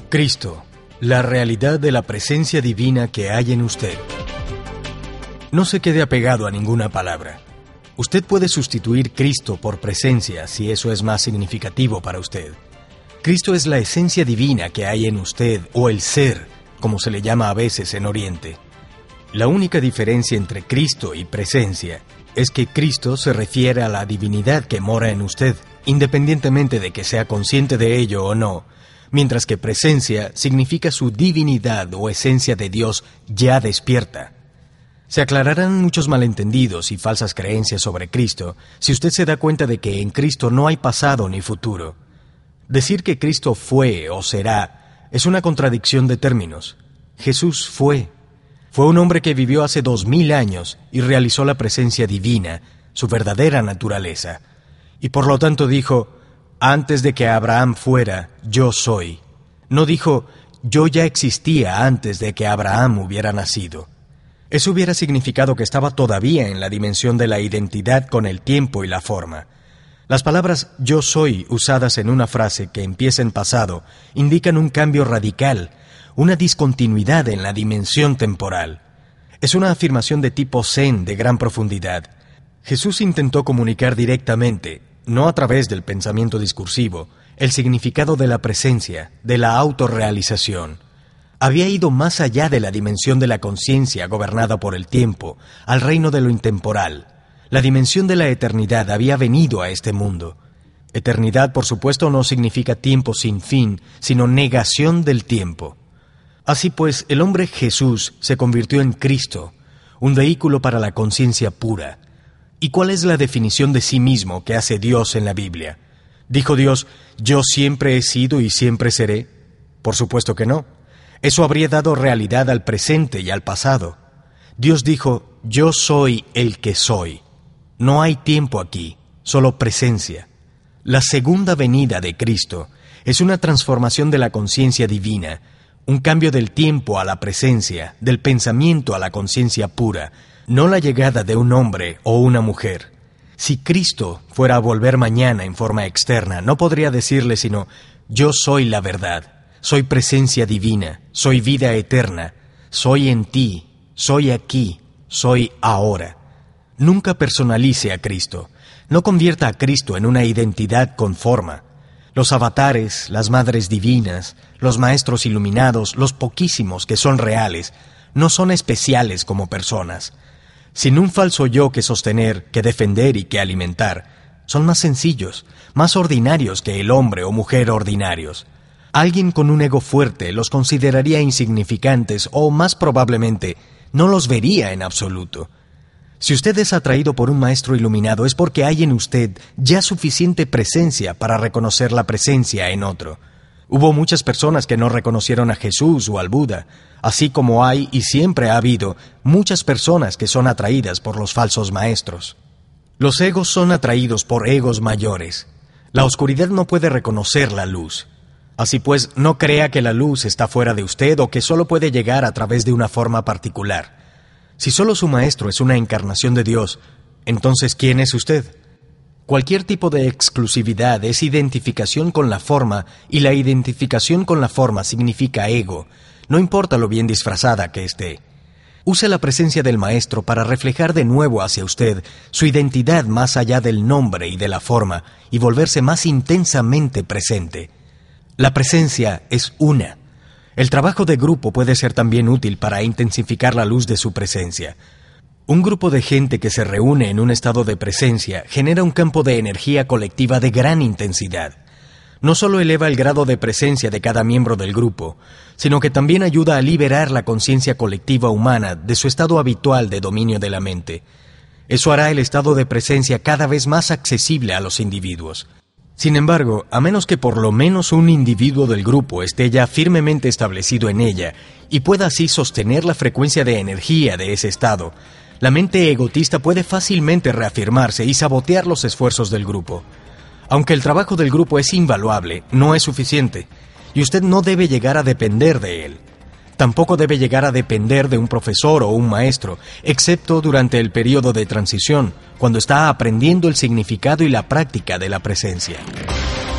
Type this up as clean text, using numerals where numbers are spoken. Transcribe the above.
Cristo, la realidad de la presencia divina que hay en usted. No se quede apegado a ninguna palabra. Usted puede sustituir Cristo por presencia si eso es más significativo para usted. Cristo es la esencia divina que hay en usted, o el ser, como se le llama a veces en Oriente. La única diferencia entre Cristo y presencia es que Cristo se refiere a la divinidad que mora en usted, independientemente de que sea consciente de ello o no, mientras que presencia significa su divinidad o esencia de Dios ya despierta. Se aclararán muchos malentendidos y falsas creencias sobre Cristo si usted se da cuenta de que en Cristo no hay pasado ni futuro. Decir que Cristo fue o será es una contradicción de términos. Jesús fue. Fue un hombre que vivió hace 2000 años y realizó la presencia divina, su verdadera naturaleza. Y por lo tanto dijo: antes de que Abraham fuera, yo soy. No dijo: yo ya existía antes de que Abraham hubiera nacido. Eso hubiera significado que estaba todavía en la dimensión de la identidad con el tiempo y la forma. Las palabras yo soy usadas en una frase que empieza en pasado indican un cambio radical, una discontinuidad en la dimensión temporal. Es una afirmación de tipo zen de gran profundidad. Jesús intentó comunicar directamente, no a través del pensamiento discursivo, el significado de la presencia, de la autorrealización. Había ido más allá de la dimensión de la conciencia gobernada por el tiempo, al reino de lo intemporal. La dimensión de la eternidad había venido a este mundo. Eternidad, por supuesto, no significa tiempo sin fin, sino negación del tiempo. Así pues, el hombre Jesús se convirtió en Cristo, un vehículo para la conciencia pura. ¿Y cuál es la definición de sí mismo que hace Dios en la Biblia? ¿Dijo Dios: yo siempre he sido y siempre seré? Por supuesto que no. Eso habría dado realidad al presente y al pasado. Dios dijo: yo soy el que soy. No hay tiempo aquí, solo presencia. La segunda venida de Cristo es una transformación de la conciencia divina, un cambio del tiempo a la presencia, del pensamiento a la conciencia pura, no la llegada de un hombre o una mujer. Si Cristo fuera a volver mañana en forma externa, no podría decirle sino: yo soy la verdad, soy presencia divina, soy vida eterna, soy en ti, soy aquí, soy ahora. Nunca personalice a Cristo. No convierta a Cristo en una identidad con forma. Los avatares, las madres divinas, los maestros iluminados, los poquísimos que son reales, no son especiales como personas. Sin un falso yo que sostener, que defender y que alimentar, son más sencillos, más ordinarios que el hombre o mujer ordinarios. Alguien con un ego fuerte los consideraría insignificantes o, más probablemente, no los vería en absoluto. Si usted es atraído por un maestro iluminado es porque hay en usted ya suficiente presencia para reconocer la presencia en otro. Hubo muchas personas que no reconocieron a Jesús o al Buda, así como hay y siempre ha habido muchas personas que son atraídas por los falsos maestros. Los egos son atraídos por egos mayores. La oscuridad no puede reconocer la luz. Así pues, no crea que la luz está fuera de usted o que solo puede llegar a través de una forma particular. Si solo su maestro es una encarnación de Dios, entonces ¿quién es usted? Cualquier tipo de exclusividad es identificación con la forma, y la identificación con la forma significa ego, no importa lo bien disfrazada que esté. Use la presencia del maestro para reflejar de nuevo hacia usted su identidad más allá del nombre y de la forma, y volverse más intensamente presente. La presencia es una. El trabajo de grupo puede ser también útil para intensificar la luz de su presencia. Un grupo de gente que se reúne en un estado de presencia genera un campo de energía colectiva de gran intensidad. No solo eleva el grado de presencia de cada miembro del grupo, sino que también ayuda a liberar la conciencia colectiva humana de su estado habitual de dominio de la mente. Eso hará el estado de presencia cada vez más accesible a los individuos. Sin embargo, a menos que por lo menos un individuo del grupo esté ya firmemente establecido en ella y pueda así sostener la frecuencia de energía de ese estado, la mente egotista puede fácilmente reafirmarse y sabotear los esfuerzos del grupo. Aunque el trabajo del grupo es invaluable, no es suficiente, y usted no debe llegar a depender de él. Tampoco debe llegar a depender de un profesor o un maestro, excepto durante el periodo de transición, cuando está aprendiendo el significado y la práctica de la presencia.